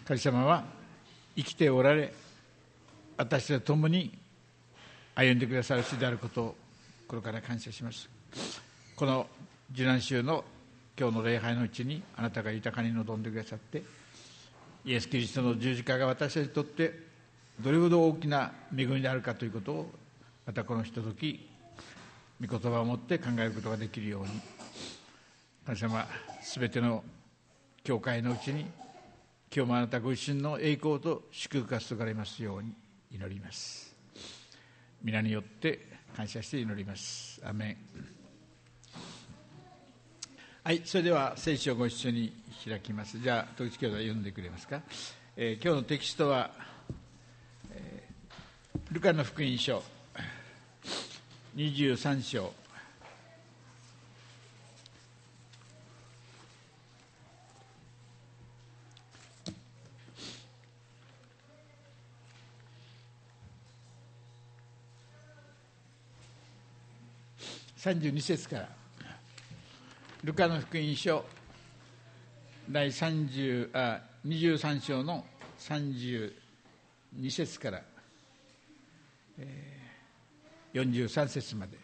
神様は生きておられ、私と共に歩んでくださる主であることを心から感謝します。この受難週の今日の礼拝のうちにあなたが豊かに臨んでくださって、イエス・キリストの十字架が私たちにとってどれほど大きな恵みであるかということを、またこのひととき御言葉を持って考えることができるように、神様、すべての教会のうちに今日もあなたご自身の栄光と祝福が注がれますように祈ります。皆によって感謝して祈ります。アメン。はい、それでは聖書をご一緒に開きます。じゃあ統一教会読んでくれますか。今日のテキストは、ルカの福音書23章32節から、ルカの福音書第23章の32節から43節まで。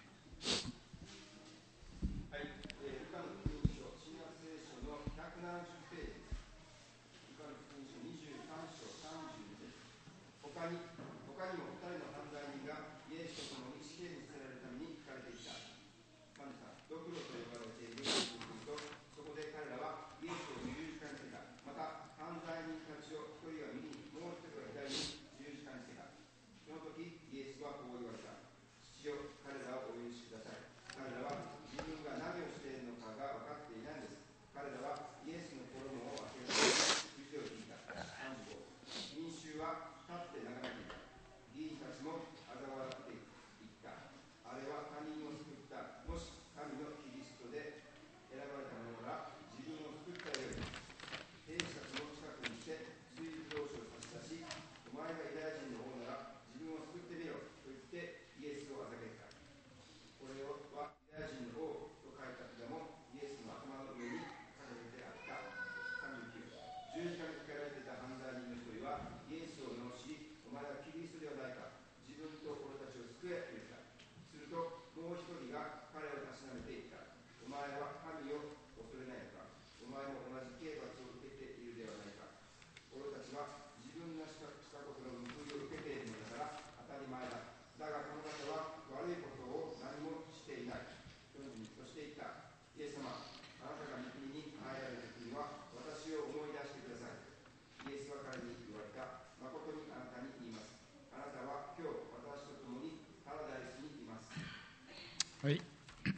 はい、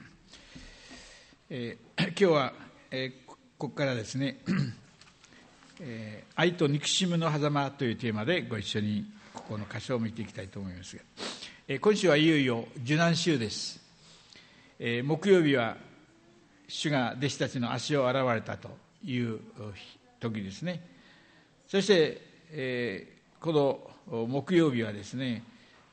今日は、ここからですね、愛と憎しみの狭間というテーマでご一緒にここの箇所を見ていきたいと思いますが、今週はいよいよ受難週です。木曜日は主が弟子たちの足を洗われたという時ですね。そして、この木曜日はですね、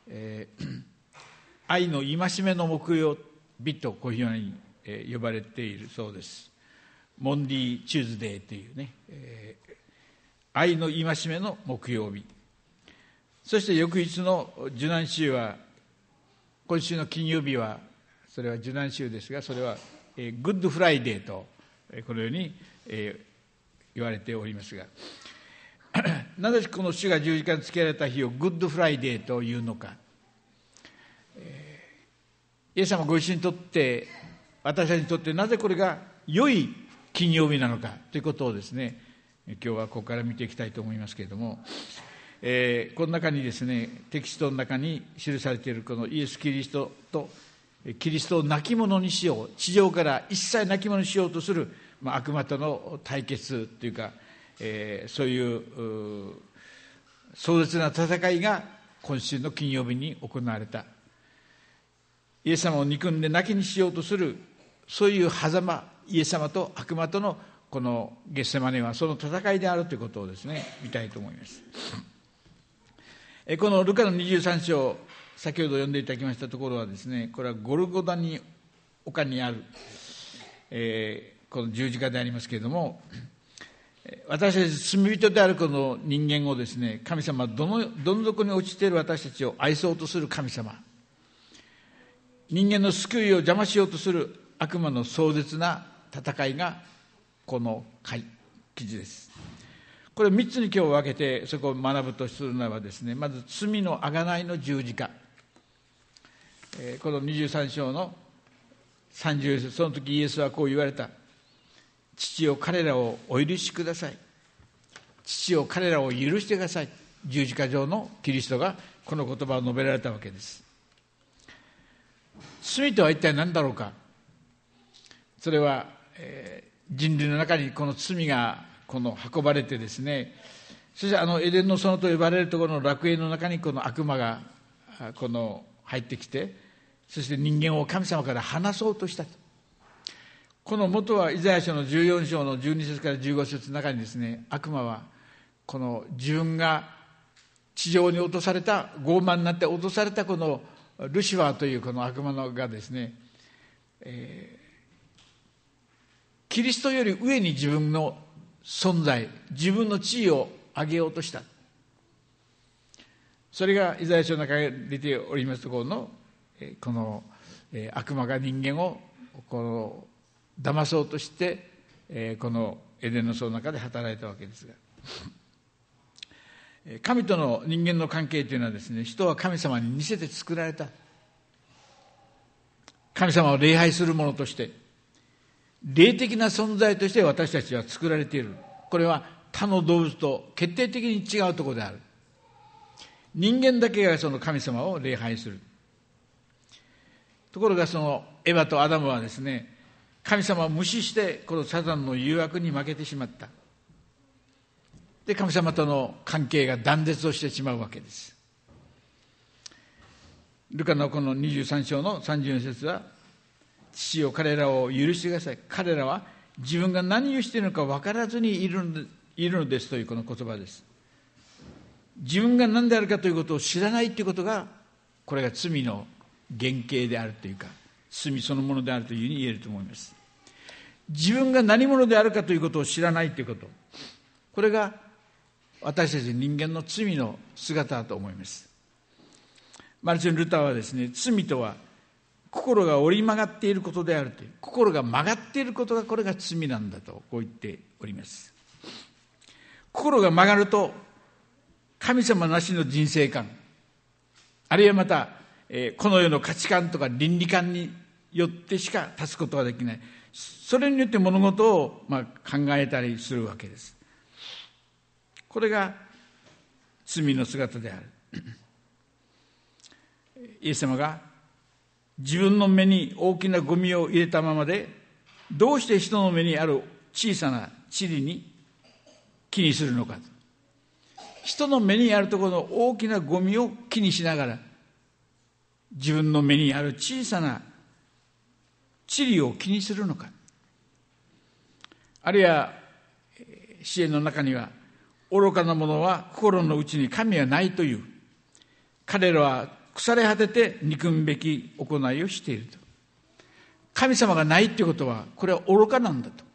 愛の戒めの木曜日とこういうように呼ばれているそうです。モンディ・チューズデーというね、愛の戒めの木曜日。そして翌日の受難週は、今週の金曜日はそれは受難週ですが、それはグッドフライデーとこのように言われておりますが、なぜこの主が十字架につけられた日をグッドフライデーというのか。イエス様ご自身にとって、私たちにとってなぜこれが良い金曜日なのかということをですね、今日はここから見ていきたいと思いますけれども、この中にですね、テキストの中に記されているこのイエス・キリストとキリストを亡き者にしよう、地上から一切亡き者にしようとする、悪魔との対決というか、そういう壮絶な戦いが今週の金曜日に行われた。イエス様を憎んで亡きにしようとする、そういう狭間、イエス様と悪魔とのこのゲッセマネはその戦いであるということをですね、見たいと思います。このルカの23章、先ほど読んでいただきましたところはですね、これはゴルゴダに丘にある、この十字架でありますけれども、 私たち罪人であるこの人間をですね、神様はどん底に落ちている私たちを愛そうとする神様、人間の救いを邪魔しようとする悪魔の壮絶な戦いがこの記事です。これ3つに今日分けてそこを学ぶとするならばですね、まず罪の贖いの十字架、この23章の30節、その時イエスはこう言われた。父よ、彼らをお許しください。父よ、彼らを許してください。十字架上のキリストがこの言葉を述べられたわけです。罪とは一体何だろうか。それは、人類の中にこの罪がこの運ばれてですね、そしてエデンの園と呼ばれるところの楽園の中にこの悪魔がこの入ってきて、そして人間を神様から離そうとしたと。この元はイザヤ書の14章の12節から15節の中にですね、悪魔はこの自分が地上に落とされた、傲慢になって落とされたこのルシファーというこの悪魔がですね、キリストより上に自分の存在、自分の地位を上げようとした。それがイザヤ書の中に出ておりますところのこの悪魔が人間をこの騙そうとしてこのエデンの園の中で働いたわけですが、神との人間の関係というのはですね、人は神様に似せて作られた。神様を礼拝するものとして、霊的な存在として私たちは作られている。これは他の動物と決定的に違うところである。人間だけがその神様を礼拝する。ところがそのエヴァとアダムはですね、神様を無視してこのサタンの誘惑に負けてしまった。で、神様との関係が断絶をしてしまうわけです。ルカのこの23章の34節は、父よ、彼らを許してください。彼らは自分が何をしているのか分からずにいるのですというこの言葉です。自分が何であるかということを知らないということが、これが罪の原型であるというか、罪そのものであるというふうに言えると思います。自分が何者であるかということを知らないということ、これが私たち人間の罪の姿だと思います。マルチン・ルターはですね、罪とは心が折り曲がっていることであるという、心が曲がっていることがこれが罪なんだとこう言っております。心が曲がると神様なしの人生観、あるいはまたこの世の価値観とか倫理観によってしか立つことができない。それによって物事を考えたりするわけです。これが罪の姿である。イエス様が自分の目に大きなゴミを入れたままで、どうして人の目にある小さな塵に気にするのか。人の目にあるところの大きなゴミを気にしながら、自分の目にある小さな塵を気にするのか。あるいは詩篇の中には、愚かな者は心の内に神はないという、彼らは腐れ果てて憎むべき行いをしていると。神様がないということは、これは愚かなんだと。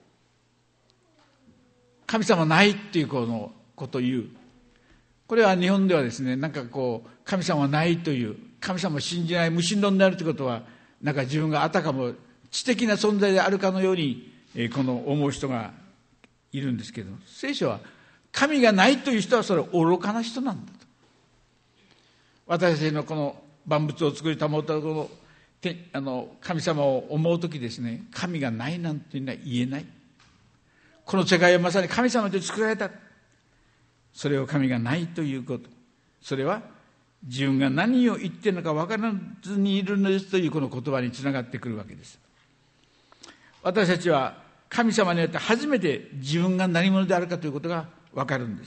神様ないっていうこのことを言う。これは日本ではですね、神様はないという、神様を信じない無神論であるということは、自分があたかも知的な存在であるかのように思う人がいるんですけど、聖書は神がないという人はそれは愚かな人なんだと。私たちのこの万物を作り保ったこの神様を思うときですね、神がないなんていうのは言えない。この世界はまさに神様で作られた。それを神がないということ、それは自分が何を言っているのか分からずにいるのですというこの言葉につながってくるわけです。私たちは神様によって初めて自分が何者であるかということが分かるんです。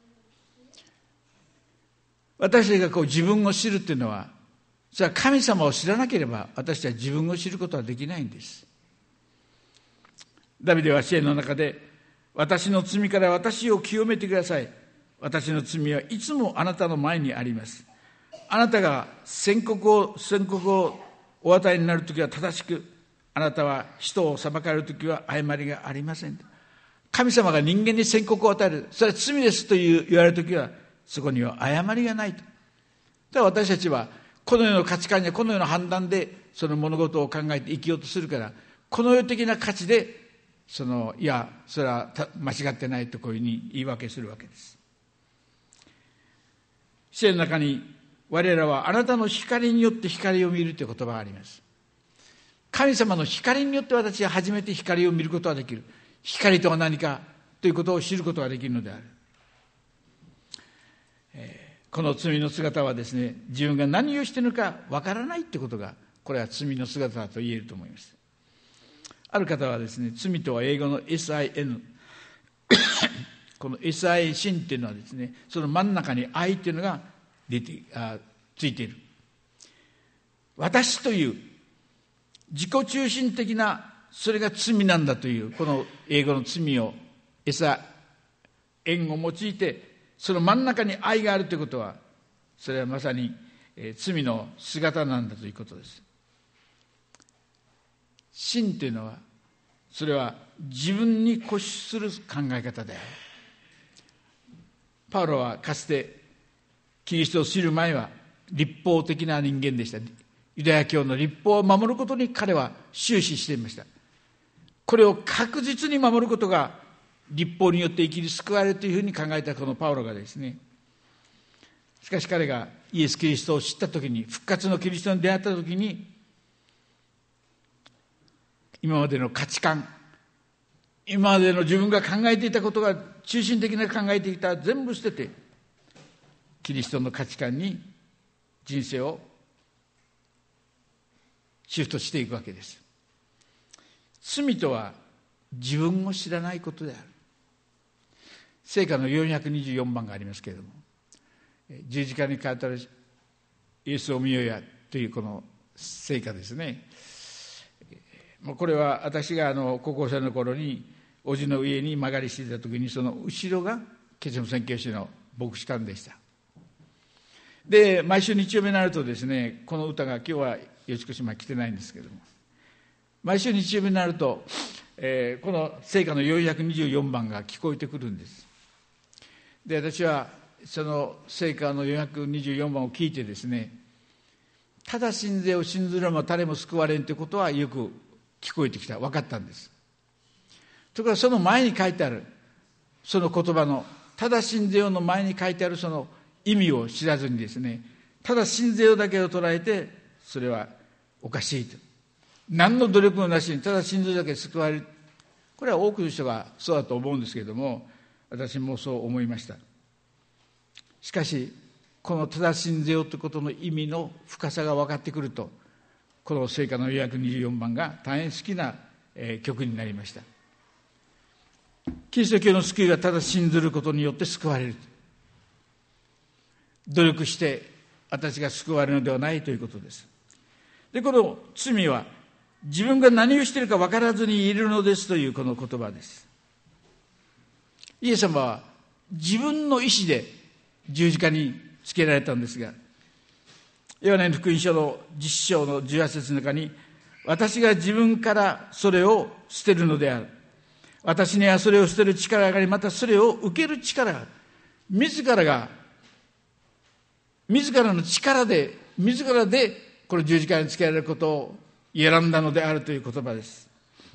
私たちが自分を知るというのは、それは神様を知らなければ私たちは自分を知ることはできないんです。ダビデは詩篇の中で、私の罪から私を清めてください。私の罪はいつもあなたの前にあります。あなたが宣告をお与えになるときは正しく、あなたは人を裁かれるときは誤りがありません。 神様が人間に宣告を与える、それは罪ですと言われるときは、そこには誤りがないと。だから私たちはこの世の価値観やこの世の判断でその物事を考えて生きようとするから、この世的な価値でいやそれは間違ってないとこういうふうに言い訳するわけです。聖の中に我らはあなたの光によって光を見るという言葉があります。神様の光によって私は初めて光を見ることができる。光とは何かということを知ることができるのである。この罪の姿はですね、自分が何をしているのかわからないということが、これは罪の姿だと言えると思います。ある方はですね、罪とは英語の SIN この SI 心っていうのはですね、その真ん中に愛っていうのがついている。私という自己中心的な、それが罪なんだという、この英語の罪をSIN を用いて、その真ん中に愛があるということは、それはまさに罪の姿なんだということです。信というのは、それは自分に固執する考え方である。パウロはかつてキリストを知る前は律法的な人間でした。ユダヤ教の律法を守ることに彼は終始していました。これを確実に守ることが律法によって生きる救われるというふうに考えたこのパウロがですね、しかし彼がイエス・キリストを知ったときに、復活のキリストに出会ったときに、今までの価値観、今までの自分が考えていたことが中心的な考えていた全部捨てて、キリストの価値観に人生をシフトしていくわけです。罪とは自分を知らないことである。聖歌の424番がありますけれども、十字架にかかるイエスを見よやというこの聖歌ですね。これは私が高校生の頃に叔父の家に間借りしていた時に、その後ろがケチャム宣教師の牧師館でした。で、毎週日曜日になるとですね、この歌が、今日は吉越島来てないんですけども、毎週日曜日になると、この聖歌の424番が聞こえてくるんです。で、私はその聖歌の424番を聞いてですね、ただ信ぜを信ずるも誰も救われんということはよく聞こえてきた、分かったんです。ところがその前に書いてあるその言葉のただ信ぜよの前に書いてあるその意味を知らずにですね、ただ信ぜよだけを捉えて、それはおかしいと、何の努力もなしにただ信ずるだけで救われる、これは多くの人がそうだと思うんですけれども、私もそう思いました。しかしこのただ信ぜよということの意味の深さが分かってくると、この聖歌の424番が大変好きな曲になりました。キリスト教の救いはただ信ずることによって救われる。努力して私が救われるのではないということです。で、この罪は自分が何をしているか分からずにいるのですというこの言葉です。イエス様は自分の意志で十字架につけられたんですが、ヨハネの福音書の10章の18節の中に、私が自分からそれを捨てるのである。私にはそれを捨てる力があり、またそれを受ける力がある。自らの力で、自らでこの十字架につけられることを選んだのであるという言葉です。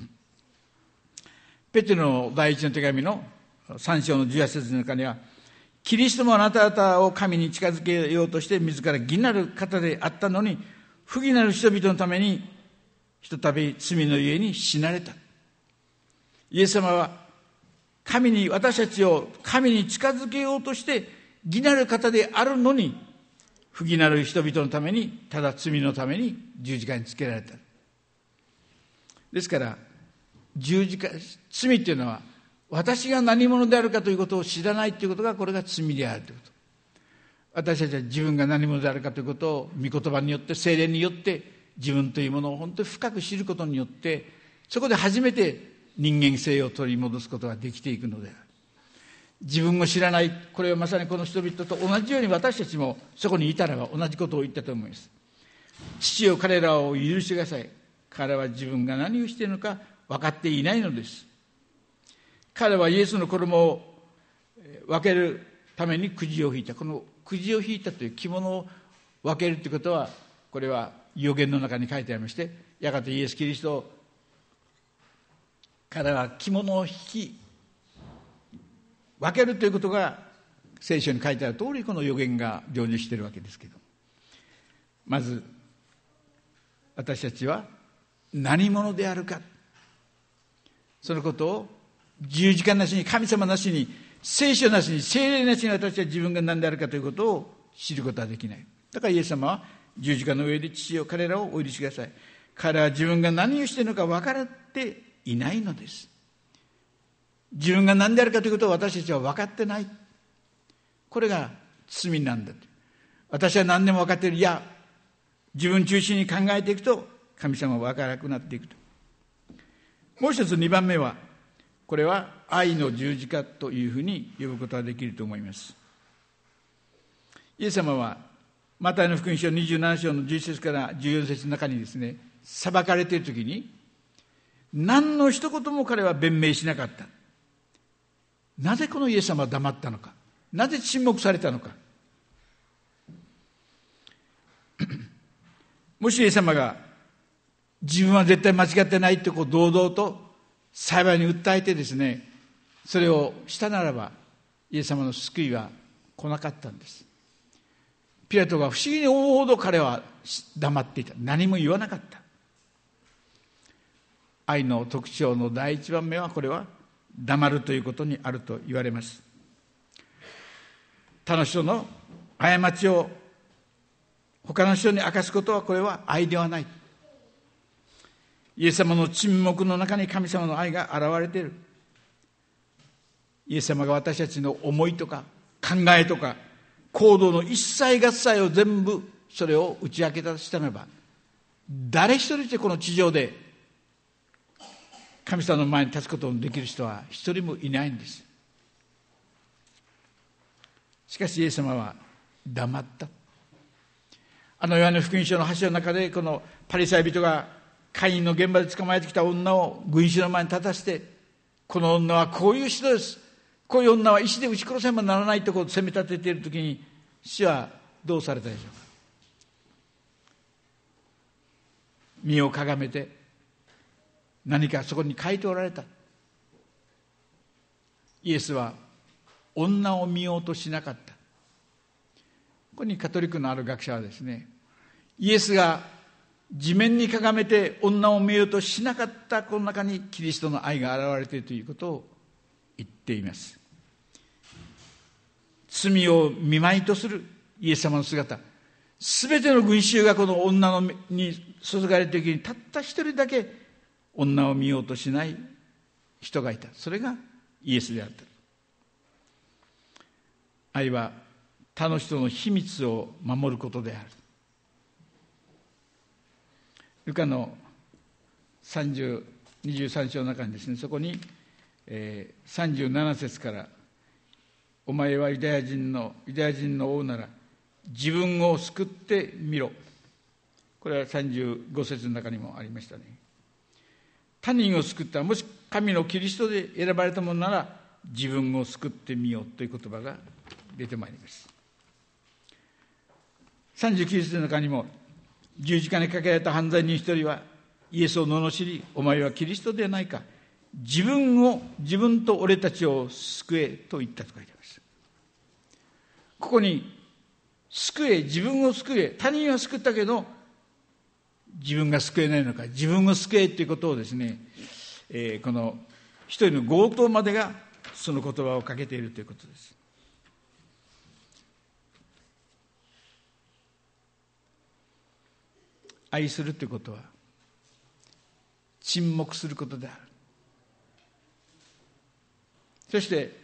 ペテロの第一の手紙の3章の18節の中には、キリストもあなた方を神に近づけようとして自ら義なる方であったのに、不義なる人々のためにひとたび罪のゆえに死なれた。イエス様は私たちを神に近づけようとして義なる方であるのに、不義なる人々のために、ただ罪のために十字架につけられた。ですから罪っていうのは、私が何者であるかということを知らないということが、これが罪であるということ。私たちは自分が何者であるかということを御言葉によって、聖霊によって自分というものを本当に深く知ることによって、そこで初めて人間性を取り戻すことができていくのである。自分を知らない、これはまさにこの人々と同じように、私たちもそこにいたらば同じことを言ったと思います。父よ、彼らを許してください。彼らは自分が何をしているのか分かっていないのです。 彼はイエスの衣を分けるためにくじを引いた。このくじを引いたという着物を分けるということは、これは預言の中に書いてありまして、やがてイエス・キリスト、彼は着物を引き分けるということが聖書に書いてある通り、この預言が成就しているわけですけど、まず私たちは何者であるか、そのことを十字架なしに、神様なしに、聖書なしに、聖霊なしに、私は自分が何であるかということを知ることはできない。だからイエス様は十字架の上で父よ、彼らをお許しください。彼は自分が何をしているのか分かっていないのです。自分が何であるかということを私たちは分かってない。これが罪なんだと。私は何でも分かっている。いや、自分中心に考えていくと神様は分からなくなっていくと。もう一つ、2番目は、これは愛の十字架というふうに呼ぶことができると思います。イエス様はマタイの福音書27章の11節から14節の中にですね、裁かれているときに何の一言も彼は弁明しなかった。なぜこのイエス様は黙ったのか、なぜ沈黙されたのか。もしイエス様が自分は絶対間違ってないって堂々と裁判に訴えてですね、それをしたならば、イエス様の救いは来なかったんです。ピラトが不思議に思うほど彼は黙っていた。何も言わなかった。愛の特徴の第一番目は、これは黙るということにあると言われます。他の人の過ちを他の人に明かすことは、これは愛ではない。イエス様の沈黙の中に神様の愛が現れている。イエス様が私たちの思いとか考えとか行動の一切合切を全部それを打ち明けたとしたならば、誰一人してこの地上で神様の前に立つことのできる人は一人もいないんです。しかしイエス様は黙った。ヨハネ福音書の8章の中で、このパリサイ人がカインの現場で捕まえてきた女を群衆の前に立たせて、この女はこういう人です、こういう女は石で撃ち殺せばならないと責め立てているときに、主はどうされたでしょうか。身をかがめて何かそこに書いておられた。イエスは女を見ようとしなかった。ここにカトリックのある学者はですね、イエスが地面にかがめて女を見ようとしなかったこの中にキリストの愛が現れているということを言っています。罪を見舞いとするイエス様の姿、すべての群衆がこの女に注がれた時に、たった一人だけ女を見ようとしない人がいた。それがイエスであった。愛は他の人の秘密を守ることである。ルカの23章の中にですね、そこに、37節から、お前はユダヤ人の王なら自分を救ってみろ。これは35節の中にもありましたね。他人を救った、もし神のキリストで選ばれたものなら自分を救ってみようという言葉が出てまいります。39節の中にも、十字架にかけられた犯罪人一人はイエスを罵り、お前はキリストではないか、自分と俺たちを救えと言ったと書いてあります。ここに救え、自分を救え、他人は救ったけど自分が救えないのか、自分を救えということをですね、この一人の強盗までがその言葉をかけているということです。愛するということは沈黙することである。そして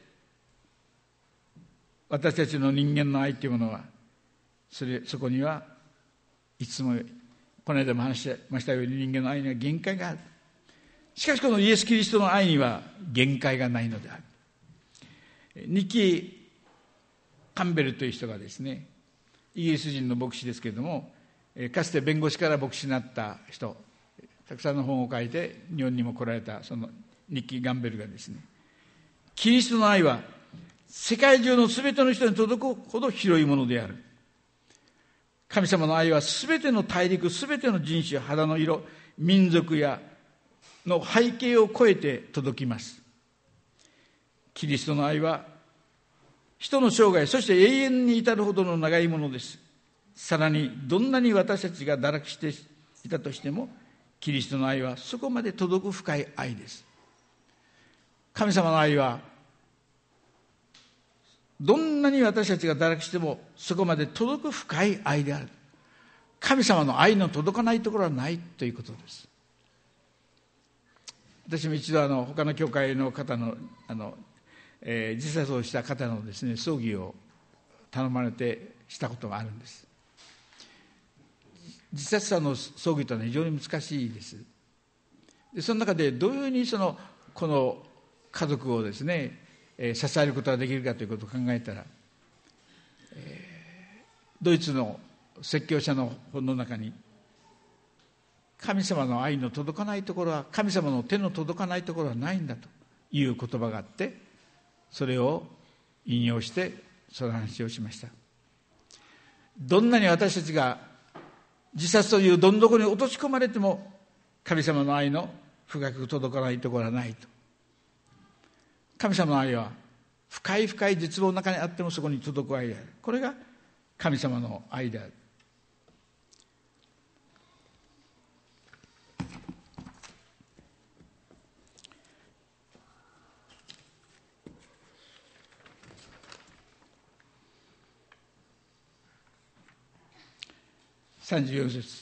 私たちの人間の愛というものは、そこにはいつもこの間も話しましたように、人間の愛には限界がある。しかしこのイエス・キリストの愛には限界がないのである。ニッキー・カンベルという人がですね、イギリス人の牧師ですけれども、かつて弁護士から牧師になった人、たくさんの本を書いて日本にも来られたそのニッキー・ガンベルがですね、 キリストの愛は世界中のすべての人に届くほど広いものである。神様の愛はすべての大陸、すべての人種、肌の色、民族やの背景を超えて届きます。キリストの愛は人の生涯、そして永遠に至るほどの長いものです。さらにどんなに私たちが堕落していたとしても、キリストの愛はそこまで届く深い愛です。神様の愛はどんなに私たちが堕落してもそこまで届く深い愛である。神様の愛の届かないところはないということです。私も一度他の教会の方の自殺をした方のですね、葬儀を頼まれてしたことがあるんです。自殺者の葬儀というのは非常に難しいです。でその中でどういうふうにこの家族をですね、支えることができるかということを考えたら、ドイツの説教者の本の中に、神様の愛の届かないところは、神様の手の届かないところはないんだという言葉があって、それを引用してその話をしました。どんなに私たちが自殺というどん底に落とし込まれても、神様の愛の深く届かないところはないと。神様の愛は深い深い絶望の中にあってもそこに届く愛である。これが神様の愛である。34節。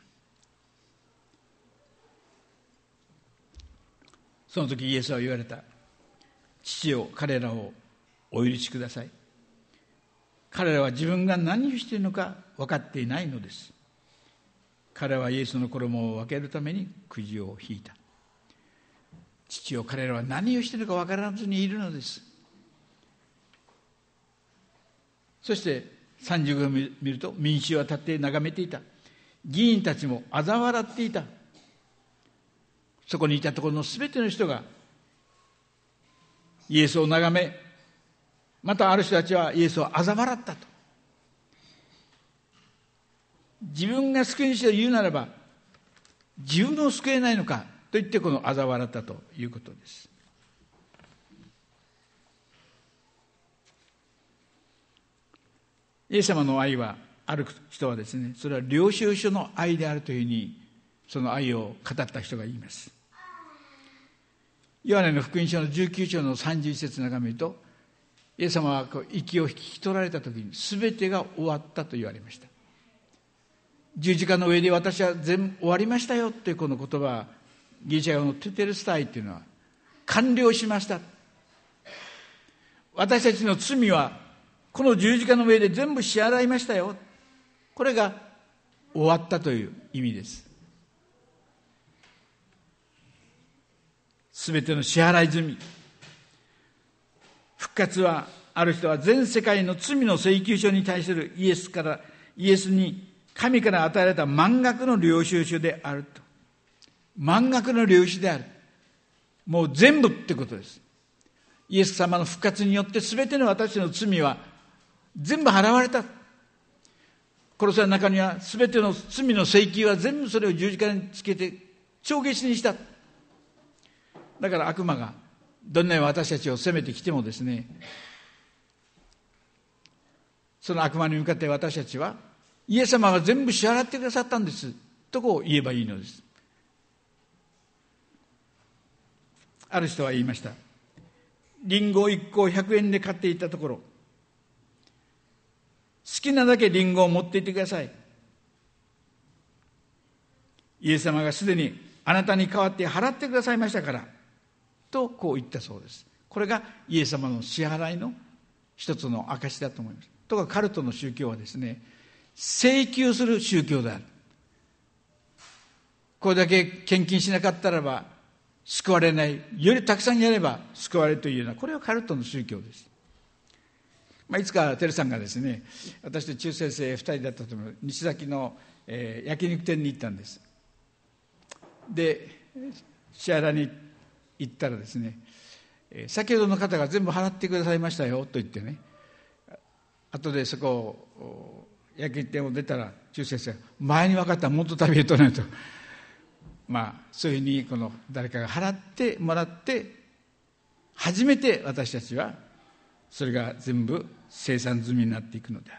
その時イエスは言われた。父よ、彼らをお許しください。彼らは自分が何をしているのか分かっていないのです。彼はイエスの衣を分けるためにくじを引いた。父よ、彼らは何をしているのか分からずにいるのです。そして35を見ると、民衆は立って眺めていた。議員たちも嘲笑っていた。そこにいたところのすべての人がイエスを眺め、またある人たちはイエスを嘲笑ったと。自分が救い主と言うならば、自分を救えないのかと言ってこの嘲笑ったということです。イエス様の愛は、ある人はですね、それは領収書の愛であるというふうにその愛を語った人が言います。ヨハネの福音書の19章の31節を眺めると、イエス様は息を引き取られた時に全てが終わったと言われました。十字架の上で私は全部終わりましたよというこの言葉は、ギリシャ語のテテレスタイというのは完了しました。私たちの罪はこの十字架の上で全部支払いましたよ。これが終わったという意味です。すべての支払い済み。復活は、ある人は全世界の罪の請求書に対するイエスに神から与えられた満額の領収書であると。満額の領収である。もう全部ってことです。イエス様の復活によってすべての私の罪は全部払われた。殺された中にはすべての罪の請求は全部それを十字架につけて帳消しにした。だから悪魔がどんなに私たちを責めてきてもですね、その悪魔に向かって私たちはイエス様が全部支払ってくださったんですとこう言えばいいのです。ある人は言いました。リンゴを1個100円で買っていたところ、好きなだけリンゴを持っていってください。イエス様がすでにあなたに代わって払ってくださいましたからとこう言ったそうです。これがイエス様の支払いの一つの証だと思います。とかカルトの宗教はですね、請求する宗教である。これだけ献金しなかったらば救われない、よりたくさんやれば救われるというような、これはカルトの宗教です。いつかテルさんがですね、私と中先生2人だったと思う西崎の、焼肉店に行ったんです。で支払いに行ったらですね、 先ほどの方が全部払ってくださいましたよと言ってね、後でそこを焼き店を出たら中先生、前に分かったらもっと食べるとないと、そういうふうにこの誰かが払ってもらって初めて私たちはそれが全部生産済みになっていくのである。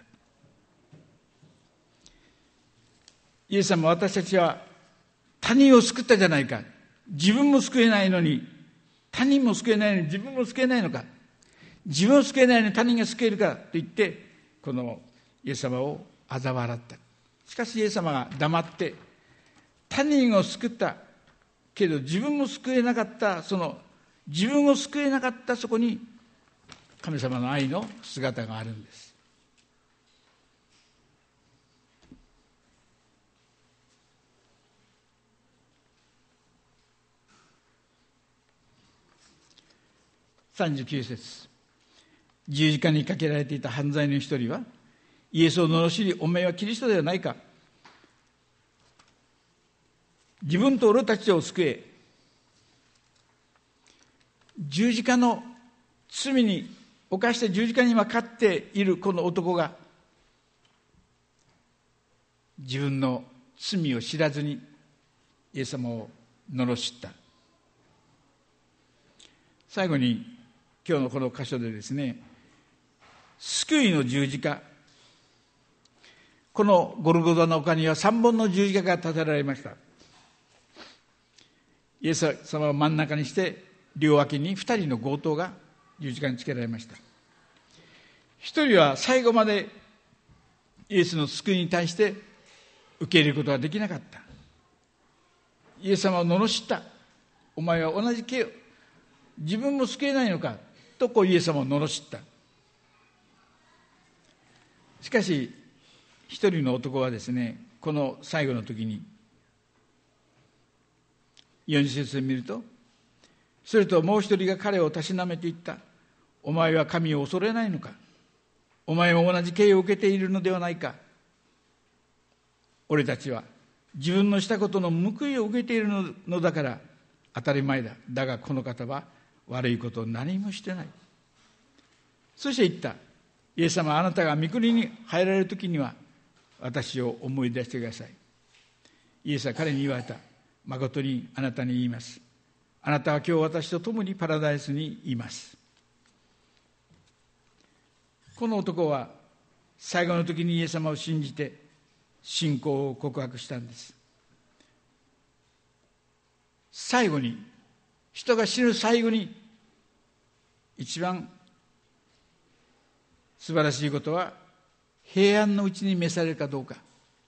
イエス様は私たちは他人を救ったじゃないか、自分も救えないのに、他人も救えないのに自分も救えないのか、自分を救えないのに他人が救えるかと言ってこのイエス様を嘲笑った。しかしイエス様が黙って他人を救ったけど自分も救えなかった、その自分を救えなかったそこに神様の愛の姿があるんです。39節、十字架にかけられていた犯罪の一人はイエスを罵り、お前はキリストではないか、自分と俺たちを救え。十字架の罪に犯して十字架に今かかっているこの男が自分の罪を知らずにイエス様を罵った。最後に今日のこの箇所でですね、救いの十字架、このゴルゴダの丘には3本の十字架が立てられました。イエス様を真ん中にして両脇に2人の強盗が十字架につけられました。1人は最後までイエスの救いに対して受け入れることができなかった。イエス様を罵った。お前は同じ刑を、自分も救えないのかとイエス様を罵った。しかし一人の男はですね、この最後の時に40節で見ると、それともう一人が彼をたしなめていった。お前は神を恐れないのか、お前も同じ刑を受けているのではないか。俺たちは自分のしたことの報いを受けているのだから当たり前だ。だがこの方は悪いことを何もしてない。そして言った。イエス様、あなたが御国に入られるときには私を思い出してください。イエスは彼に言われた。誠にあなたに言います。あなたは今日私と共にパラダイスにいます。この男は最後の時にイエス様を信じて信仰を告白したんです。最後に、人が死ぬ最後に一番素晴らしいことは平安のうちに召されるかどうか。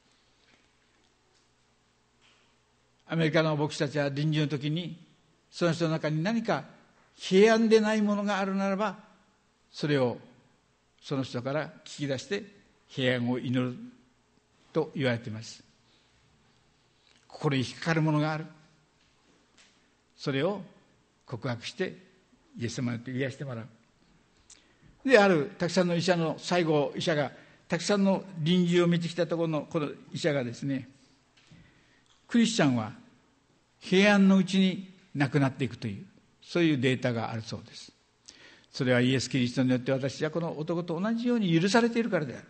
アメリカの牧師たちは臨終の時にその人の中に何か平安でないものがあるならば、それをその人から聞き出して平安を祈ると言われています。心に引っかかるものがある、それを告白してイエス様に癒してもらう。で、あるたくさんの医者の最後、医者がたくさんの臨終を見てきたところのこの医者がですね、クリスチャンは平安のうちに亡くなっていくという、そういうデータがあるそうです。それはイエス・キリストによって私はこの男と同じように許されているからである。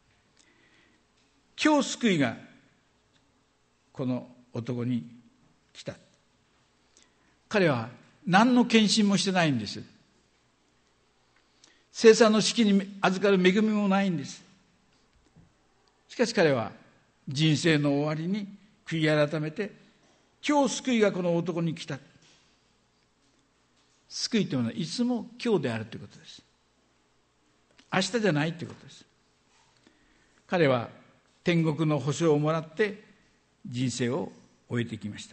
今日救いがこの男に来た。彼は何の献身もしてないんです。生産の指揮に預かる恵みもないんです。しかし彼は人生の終わりに悔い改めて、今日救いがこの男に来た。救いというのはいつも今日であるということです。明日じゃないということです。彼は天国の保証をもらって人生を終えてきました。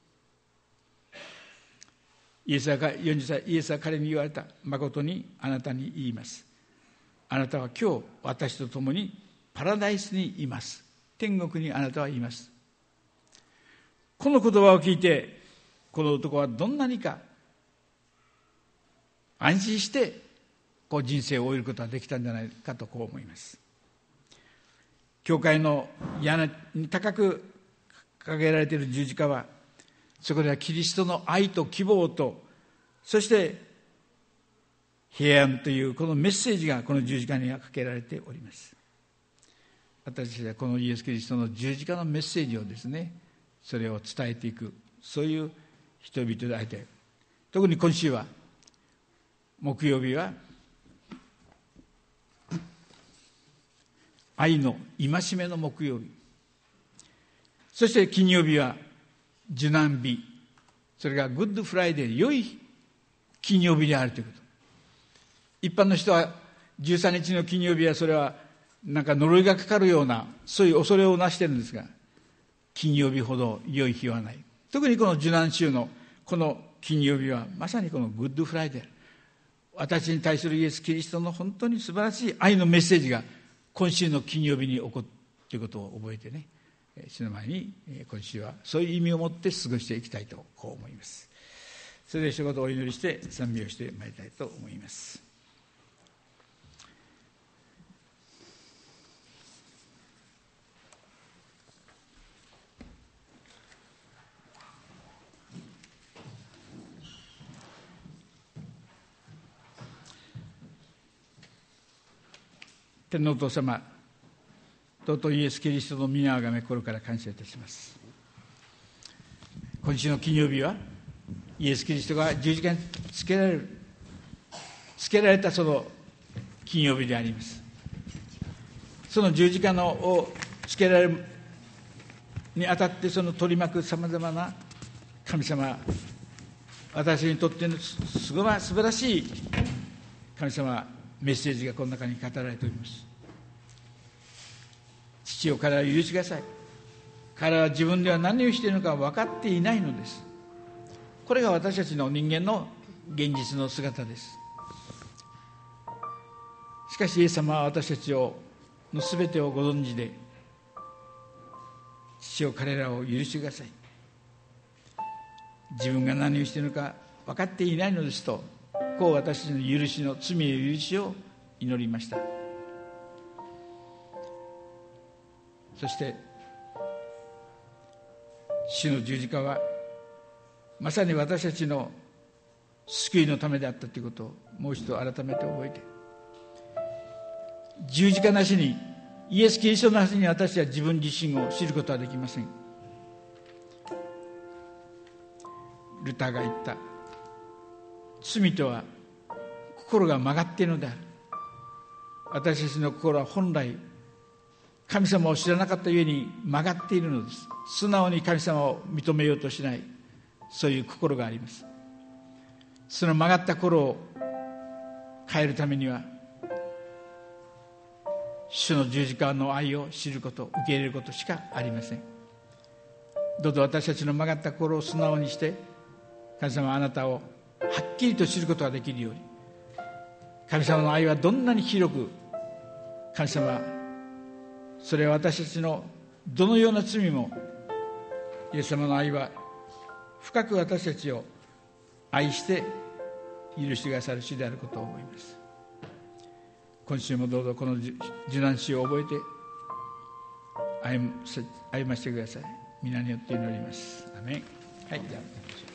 イエスは40歳、イエスは彼に言われた。誠にあなたに言います。あなたは今日私と共にパラダイスにいます。天国にあなたはいます。この言葉を聞いて、この男はどんなにか安心して人生を終えることができたんじゃないかと思います。教会の屋根に高く掲げられている十字架は、そこではキリストの愛と希望と、そして平安というこのメッセージがこの十字架にはかけられております。私たちはこのイエス・キリストの十字架のメッセージをですね、それを伝えていく、そういう人々でありたい。特に今週は木曜日は愛の戒めの木曜日、そして金曜日は受難日、それがグッドフライデー、良い金曜日であるということ。一般の人は13日の金曜日はそれはなんか呪いがかかるような、そういう恐れをなしているんですが、金曜日ほど良い日はない。特にこの受難週のこの金曜日はまさにこのグッドフライデー、私に対するイエス・キリストの本当に素晴らしい愛のメッセージが今週の金曜日に起こるということを覚えてね、その前に今週はそういう意味を持って過ごしていきたいとこう思います。それで一言お祈りして賛美をしてまいりたいと思います。天皇お父様、尊いイエス・キリストの皆をあがめ心から感謝いたします。今週の金曜日はイエス・キリストが十字架につけられたその金曜日であります。その十字架をつけられるにあたってその取り巻くさまざまな神様、私にとっての素晴らしい神様メッセージがこの中に語られております。父を彼らを許してください。彼らは自分では何をしているのか分かっていないのです。これが私たちの人間の現実の姿です。しかしイエス様は私たちの全てをご存知で、父を彼らを許してください。自分が何をしているのか分かっていないのですと、こう私たちの許しの罪の許しを祈りました。そして主の十字架はまさに私たちの救いのためであったということをもう一度改めて覚えて、十字架なしに、イエス・キリストなしに私は自分自身を知ることはできません。ルターが言った、罪とは心が曲がっているのである。私たちの心は本来神様を知らなかったゆえに曲がっているのです。素直に神様を認めようとしない、そういう心があります。その曲がった心を変えるためには、主の十字架の愛を知ること、受け入れることしかありません。どうぞ私たちの曲がった心を素直にして、神様はあなたをはっきりと知ることができるように、神様の愛はどんなに広く、神様、それは私たちのどのような罪も、イエス様の愛は深く私たちを愛して許してくださる主であることを思います。今週もどうぞこの受難死を覚えて歩ませてください。皆によって祈ります。アメン。はい、じゃあ